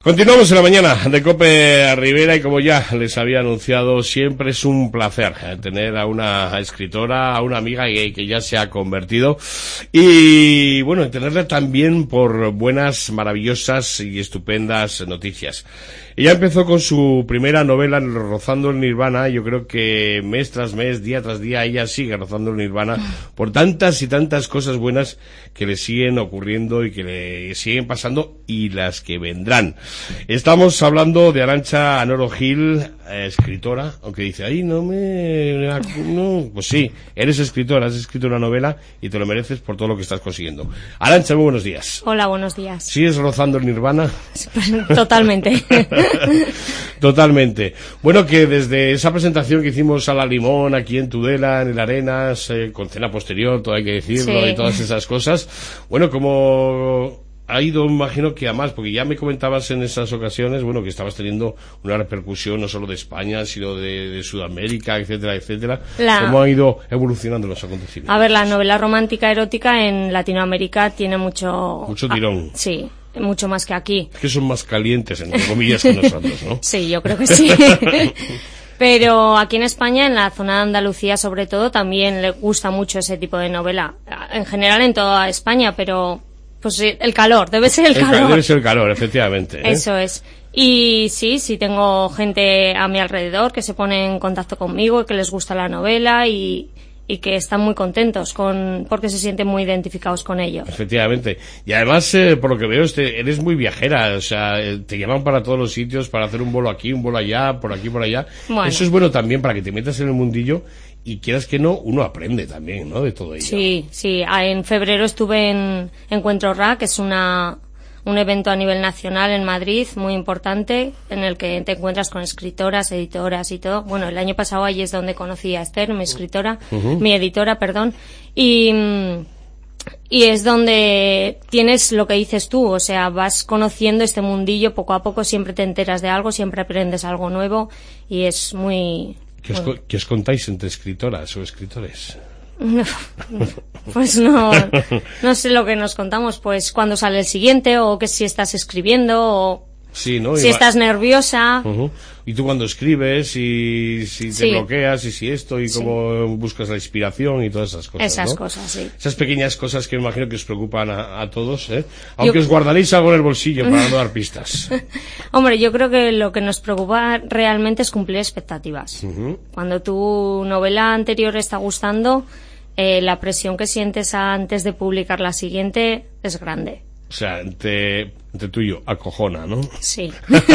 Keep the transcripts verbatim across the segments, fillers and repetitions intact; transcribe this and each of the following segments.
Continuamos en la mañana de COPE Rivera y como ya les había anunciado, siempre es un placer tener a una escritora, a una amiga que, que ya se ha convertido y bueno, tenerla también por buenas, maravillosas y estupendas noticias. Ella empezó con su primera novela, Rozando el Nirvana. Yo creo que mes tras mes, día tras día, ella sigue rozando el Nirvana por tantas y tantas cosas buenas que le siguen ocurriendo y que le siguen pasando y las que vendrán. Estamos hablando de Arantxa Anoro Gil, eh, escritora, aunque dice, ay, no me... no, pues sí, eres escritora, has escrito una novela y te lo mereces por todo lo que estás consiguiendo. Arantxa, muy buenos días. Hola, buenos días. ¿Sigues rozando el Nirvana? Totalmente. Totalmente. Bueno, que desde esa presentación que hicimos a la Limón, aquí en Tudela, en el Arenas, eh, con cena posterior, todo hay que decirlo, sí. Y todas esas cosas, bueno, como ha ido, imagino que a más, porque ya me comentabas en esas ocasiones, bueno, que estabas teniendo una repercusión no solo de España, sino de, de Sudamérica, etcétera, etcétera. La... ¿Cómo han ido evolucionando los acontecimientos? A ver, la novela romántica erótica en Latinoamérica tiene mucho... Mucho tirón. Ah, sí. Mucho más que aquí. Es que son más calientes, entre comillas, que nosotros, ¿no? Sí, yo creo que sí. Pero aquí en España, en la zona de Andalucía sobre todo, también le gusta mucho ese tipo de novela. En general en toda España, pero pues el calor, debe ser el, el calor. Debe ser el calor, efectivamente. ¿eh? Eso es. Y sí, sí tengo gente a mi alrededor que se pone en contacto conmigo y que les gusta la novela y... y que están muy contentos con porque se sienten muy identificados con ello. Efectivamente. Y además, eh, por lo que veo, este, eres muy viajera, o sea, te llaman para todos los sitios, para hacer un vuelo aquí, un vuelo allá, por aquí, por allá. Bueno. Eso es bueno también para que te metas en el mundillo y quieras que no, uno aprende también, ¿no?, de todo ello. Sí, sí. En febrero estuve en Encuentro R A, que es una... un evento a nivel nacional en Madrid, muy importante, en el que te encuentras con escritoras, editoras y todo. Bueno, el año pasado ahí es donde conocí a Esther, mi escritora, uh-huh. mi editora, perdón, y, y es donde tienes lo que dices tú, o sea, vas conociendo este mundillo poco a poco, siempre te enteras de algo, siempre aprendes algo nuevo y es muy... ¿Qué os, ¿qué os contáis entre escritoras o escritores? No, pues no, no sé lo que nos contamos, pues cuando sale el siguiente o que si estás escribiendo o sí, ¿no? si va... estás nerviosa. Uh-huh. Y tú cuando escribes y si te sí. bloqueas y si esto y sí. cómo buscas la inspiración y todas esas cosas, Esas ¿no? cosas, sí. Esas pequeñas cosas que me imagino que os preocupan a, a todos, ¿eh? Aunque yo... os guardaréis algo en el bolsillo para no dar pistas. Hombre, yo creo que lo que nos preocupa realmente es cumplir expectativas. Uh-huh. Cuando tu novela anterior está gustando, eh, la presión que sientes antes de publicar la siguiente es grande. O sea, entre, entre tú y yo, acojona, ¿no? Sí.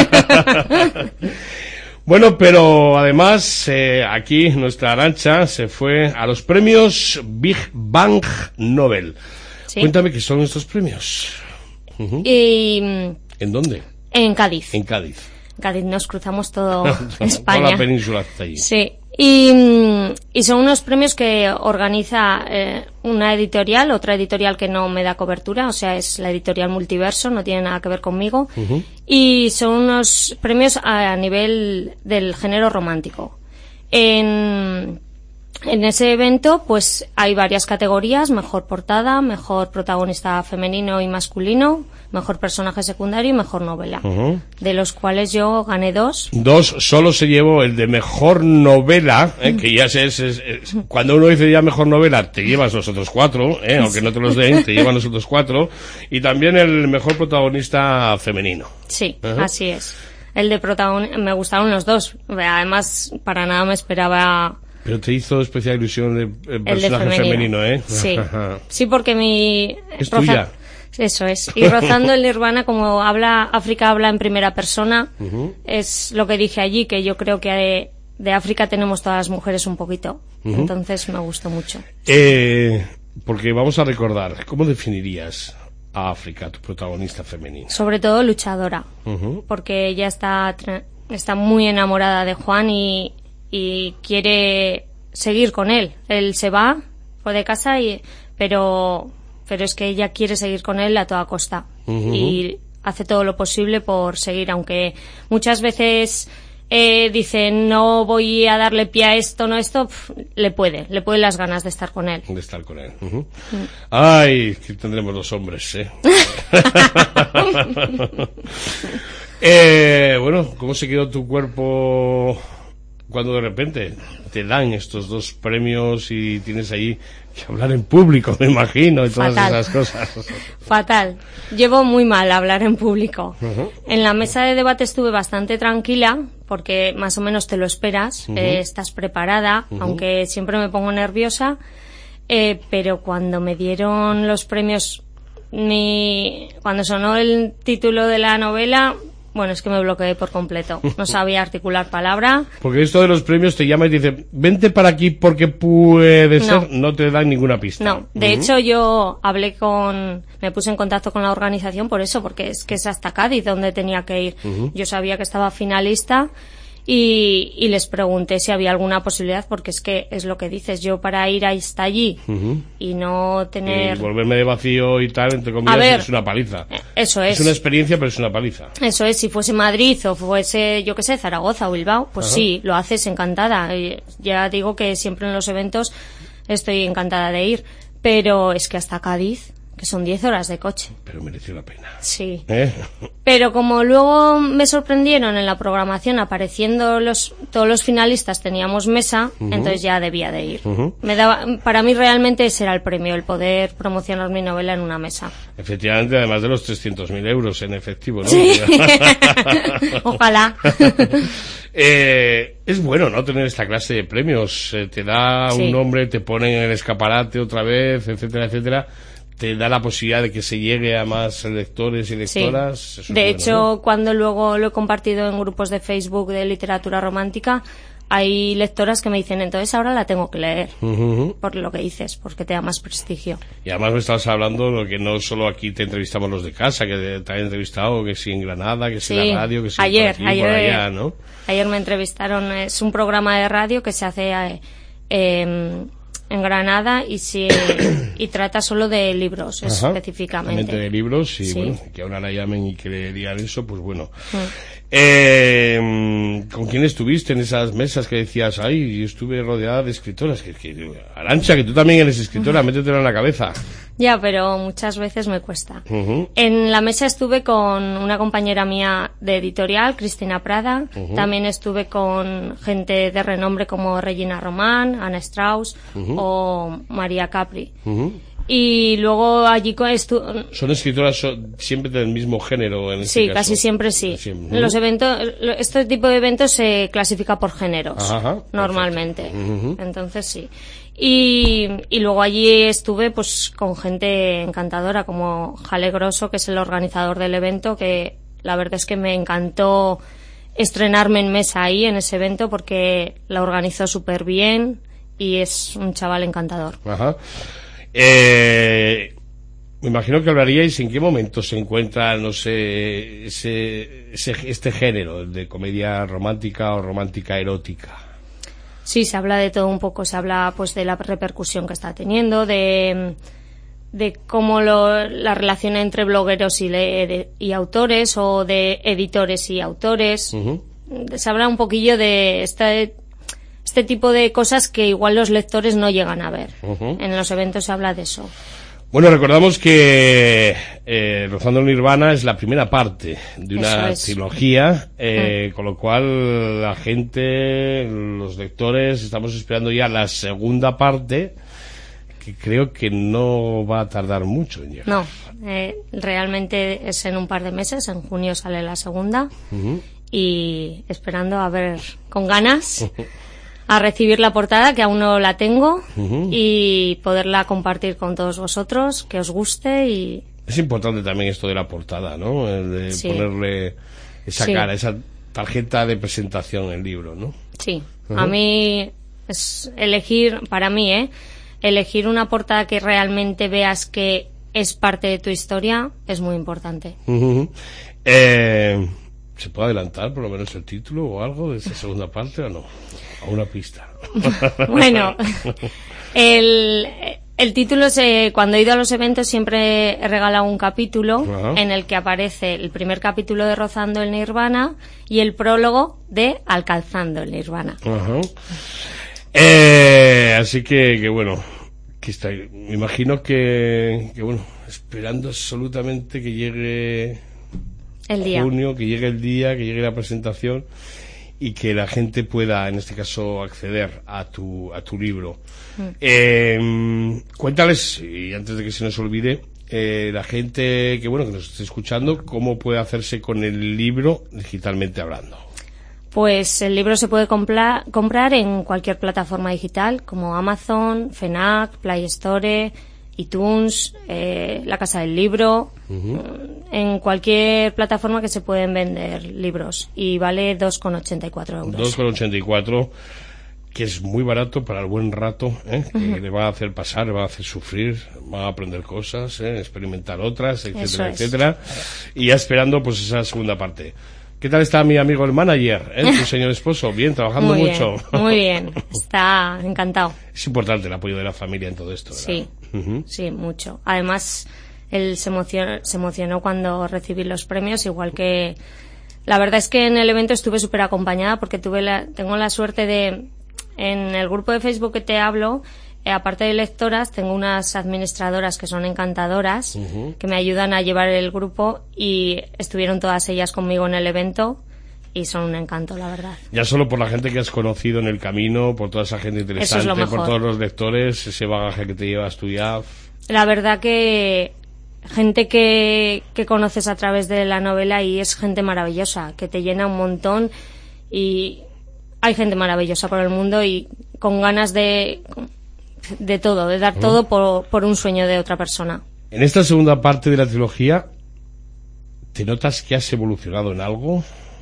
Bueno, pero además, eh, aquí nuestra Arantxa se fue a los premios Big Bang Nobel. ¿Sí? Cuéntame qué son estos premios. Uh-huh. Y, ¿En dónde? En Cádiz. En Cádiz. En Cádiz nos cruzamos todo España. Toda la península está allí. Sí. Y, y son unos premios que organiza eh, una editorial, otra editorial que no me da cobertura, o sea, es la editorial Multiverso, no tiene nada que ver conmigo. Uh-huh. Y son unos premios a, a nivel del género romántico. En, en ese evento, pues hay varias categorías: mejor portada, mejor protagonista femenino y masculino, mejor personaje secundario y mejor novela. Uh-huh. De los cuales yo gané dos. Dos, solo se llevó el de mejor novela, eh, que ya es, es, es, es, cuando uno dice ya mejor novela, te llevas los otros cuatro, eh, aunque no te los den, te llevan los otros cuatro, y también el mejor protagonista femenino. Sí, uh-huh. Así es. El de protagonista, me gustaron los dos, además para nada me esperaba... Pero te hizo especial ilusión el, el personaje el femenino. femenino, ¿eh? Sí, sí, porque mi... Es Roza... tuya. Eso es. Y rozando el Nirvana, como habla África habla en primera persona, uh-huh. es lo que dije allí, que yo creo que de, de África tenemos todas las mujeres un poquito. Uh-huh. Entonces me gustó mucho. Eh, porque vamos a recordar, ¿cómo definirías a África, tu protagonista femenina? Sobre todo luchadora, uh-huh. porque ella está, está muy enamorada de Juan y... y quiere seguir con él. Él se va fue de casa y pero pero es que ella quiere seguir con él a toda costa. Uh-huh. Y hace todo lo posible por seguir, aunque muchas veces eh, dice no voy a darle pie a esto, no esto, pf, le puede, le pueden las ganas de estar con él. De estar con él. Uh-huh. Mm. Ay, que tendremos los hombres, ¿eh? Eh, bueno, ¿cómo se quedó tu cuerpo cuando de repente te dan estos dos premios y tienes ahí que hablar en público, me imagino, y todas Fatal. esas cosas? Fatal. Llevo muy mal hablar en público. Uh-huh. En la mesa de debate estuve bastante tranquila, porque más o menos te lo esperas, Uh-huh. eh, estás preparada, Uh-huh. aunque siempre me pongo nerviosa, eh, pero cuando me dieron los premios, mi, cuando sonó el título de la novela, bueno, es que me bloqueé por completo. No sabía articular palabra. Porque esto de los premios te llama y te dice, vente para aquí porque puede ser, No. no te dan ninguna pista. No, de Uh-huh. hecho yo hablé con, me puse en contacto con la organización por eso, porque es que es hasta Cádiz donde tenía que ir. Uh-huh. Yo sabía que estaba finalista y, y les pregunté si había alguna posibilidad, porque es que es lo que dices, yo para ir hasta allí Uh-huh. y no tener... Y volverme de vacío y tal, entre comillas, A ver, es una paliza. Eso es. Es una experiencia, pero es una paliza. Eso es, si fuese Madrid o fuese, yo qué sé, Zaragoza o Bilbao, pues Ajá. sí, lo haces encantada. Y ya digo que siempre en los eventos estoy encantada de ir, pero es que hasta Cádiz, que son diez horas de coche. Pero mereció la pena. Sí. ¿Eh? Pero como luego me sorprendieron en la programación apareciendo los todos los finalistas, teníamos mesa, Uh-huh. entonces ya debía de ir. Uh-huh. Me daba, para mí realmente ese era el premio, el poder promocionar mi novela en una mesa. Efectivamente, además de los trescientos mil euros en efectivo, ¿no? Sí. Ojalá. Eh, es bueno, ¿no? Tener esta clase de premios. Eh, te da Sí. un nombre, te ponen en el escaparate otra vez, etcétera, etcétera. Te da la posibilidad de que se llegue a más lectores y Sí. lectoras. Eso es De bueno, hecho, ¿no? cuando luego lo he compartido en grupos de Facebook de literatura romántica, hay lectoras que me dicen, entonces ahora la tengo que leer. Ujú. Por lo que dices, porque te da más prestigio. Y además me estabas hablando lo que no solo aquí te entrevistamos los de casa, que te han entrevistado, que si en Granada, que si Sí. en la radio, que si ayer, por aquí, ayer, por allá, ¿no? ayer me entrevistaron. Es un programa de radio que se hace eh, eh, en Granada y se, y trata solo de libros Ajá. específicamente. Solamente de libros y Sí. bueno, que ahora la llamen y que le digan eso, pues bueno. Mm. Eh, ¿Con quién estuviste en esas mesas que decías, ay, yo estuve rodeada de escritoras? Que, que, Arantxa, que tú también eres escritora, métetelo en la cabeza. Ya, pero muchas veces me cuesta. Ujú. En la mesa estuve con una compañera mía de editorial, Cristina Prada. Ujú. También estuve con gente de renombre como Regina Román, Ana Strauss Ujú. o María Capri. Ujú. Y luego allí co- estu- Son escritoras so- siempre del mismo género en este Sí, caso. casi siempre sí. Siempre. Los eventos, lo- este tipo de eventos se clasifica por géneros, Ajá, normalmente. perfecto. Ujú. Entonces sí. Y, y luego allí estuve pues con gente encantadora como Jale Grosso, que es el organizador del evento, que la verdad es que me encantó estrenarme en mesa ahí en ese evento porque la organizó súper bien y es un chaval encantador. Ajá. Eh, me imagino que hablaríais en qué momento se encuentra, no sé, ese, ese, este género de comedia romántica o romántica erótica. Sí, se habla de todo un poco, se habla pues de la repercusión que está teniendo, de, de cómo lo, la relación entre blogueros y, le, de- y autores o de editores y autores. Ujú. Se habla un poquillo de este, este tipo de cosas que igual los lectores no llegan a ver. Ujú. En los eventos se habla de eso. Bueno, recordamos que eh, Rozando el Nirvana es la primera parte de una Eso es. trilogía, eh, con lo cual la gente, los lectores, estamos esperando ya la segunda parte, que creo que no va a tardar mucho en llegar. No, eh, realmente es en un par de meses, en junio sale la segunda. Ujú. Y esperando a ver con ganas a recibir la portada, que aún no la tengo, Ujú. y poderla compartir con todos vosotros, que os guste y Es importante también esto de la portada, ¿no? El de Sí. ponerle esa Sí. cara, esa tarjeta de presentación en el libro, ¿no? sí, Ujú. a mí es elegir, para mí, ¿eh? Elegir una portada que realmente veas que es parte de tu historia es muy importante. Ujú. Eh, ¿Se puede adelantar por lo menos el título o algo de esa segunda parte o no? A una pista. Bueno, el, el título se, cuando he ido a los eventos siempre he regalado un capítulo Ajá. en el que aparece el primer capítulo de Rozando el Nirvana y el prólogo de Alcanzando el Nirvana. Ajá. Eh, así que, que bueno, que está, me imagino que, que bueno, esperando absolutamente que llegue el día. junio, que llegue el día, que llegue la presentación y que la gente pueda, en este caso, acceder a tu a tu libro. Mm. Eh, cuéntales, y antes de que se nos olvide, eh, la gente que bueno que nos esté escuchando, cómo puede hacerse con el libro digitalmente hablando. Pues el libro se puede comprar, comprar en cualquier plataforma digital, como Amazon, FNAC, Play Store, iTunes, eh, la Casa del Libro, uh-huh. en cualquier plataforma que se pueden vender libros, y vale dos con ochenta y cuatro euros. dos con ochenta y cuatro, que es muy barato para el buen rato, ¿eh? Que uh-huh. le va a hacer pasar, le va a hacer sufrir, va a aprender cosas, ¿eh? Experimentar otras, etcétera, etcétera, y ya esperando pues esa segunda parte. ¿Qué tal está mi amigo el manager, eh? Tu señor esposo? Bien, trabajando muy mucho. Bien, muy bien, está encantado. Es importante el apoyo de la familia en todo esto, ¿verdad? Sí, uh-huh. sí, mucho. Además, él se emocionó, se emocionó cuando recibí los premios, igual que... La verdad es que en el evento estuve súper acompañada porque tuve la, tengo la suerte de... En el grupo de Facebook que te hablo, eh, aparte de lectoras, tengo unas administradoras que son encantadoras, uh-huh. que me ayudan a llevar el grupo, y estuvieron todas ellas conmigo en el evento y son un encanto, la verdad. Ya solo por la gente que has conocido en el camino, por toda esa gente interesante, es por todos los lectores, ese bagaje que te llevas tú ya. La verdad que gente que, que conoces a través de la novela, y es gente maravillosa, que te llena un montón, y hay gente maravillosa por el mundo y con ganas de... de todo, de dar uh-huh. todo por, por un sueño de otra persona. En esta segunda parte de la trilogía, ¿te notas que has evolucionado en algo?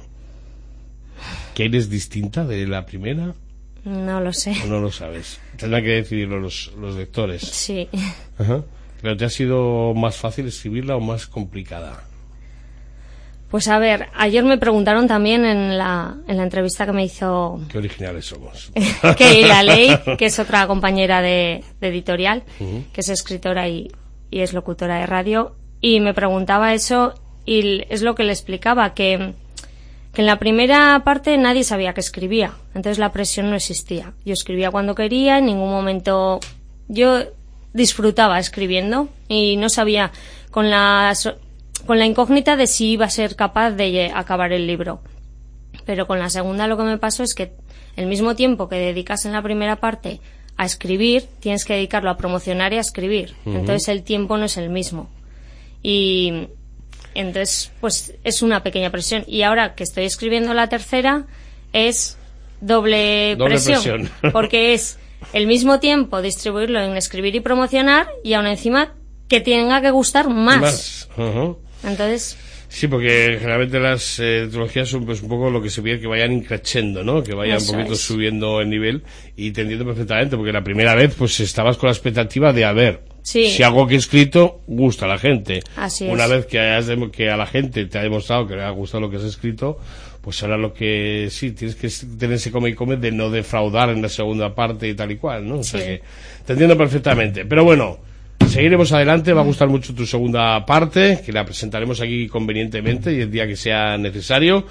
¿Que eres distinta de la primera? No lo sé. ¿O no lo sabes? Tendrán que decidirlo los, los lectores. Sí. Ajá. ¿Pero te ha sido más fácil escribirla o más complicada? Pues a ver, ayer me preguntaron también en la, en la entrevista que me hizo... Qué originales somos. Keila Ley, que es otra compañera de, de editorial, uh-huh. que es escritora y, y es locutora de radio, y me preguntaba eso, y es lo que le explicaba, que, que en la primera parte nadie sabía que escribía, entonces la presión no existía. Yo escribía cuando quería, en ningún momento... Yo disfrutaba escribiendo y no sabía con la... con la incógnita de si iba a ser capaz de acabar el libro. Pero con la segunda lo que me pasó es que el mismo tiempo que dedicas en la primera parte a escribir, tienes que dedicarlo a promocionar y a escribir. Uh-huh. Entonces el tiempo no es el mismo. Y entonces, pues es una pequeña presión. Y ahora que estoy escribiendo la tercera, es doble, doble presión, presión. Porque es el mismo tiempo distribuirlo en escribir y promocionar, y aún encima que tenga que gustar más. Más. Uh-huh. Entonces... Sí, porque generalmente las eh, trilogías son pues un poco lo que se pide, que vayan increciendo, ¿no? Que vayan Eso un poquito es. subiendo el nivel, y te entiendo perfectamente, porque la primera vez pues estabas con la expectativa de, a ver, sí. si algo que he escrito gusta a la gente. Así Una es. vez que, hayas de, que a la gente te ha demostrado que le ha gustado lo que has escrito, pues ahora lo que sí, tienes que tener ese come y come de no defraudar en la segunda parte y tal y cual, ¿no? O sea sí. que te entiendo perfectamente. Pero bueno, seguiremos adelante, va a gustar mucho tu segunda parte, que la presentaremos aquí convenientemente y el día que sea necesario.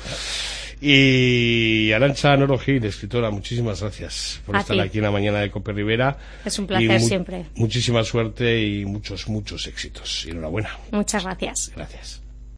Y Arantxa Noro Gil, escritora, muchísimas gracias por a estar ti. aquí en la mañana de Cope Rivera. Es un placer mu- siempre. Muchísima suerte y muchos, muchos éxitos. Y enhorabuena. Muchas gracias. Gracias.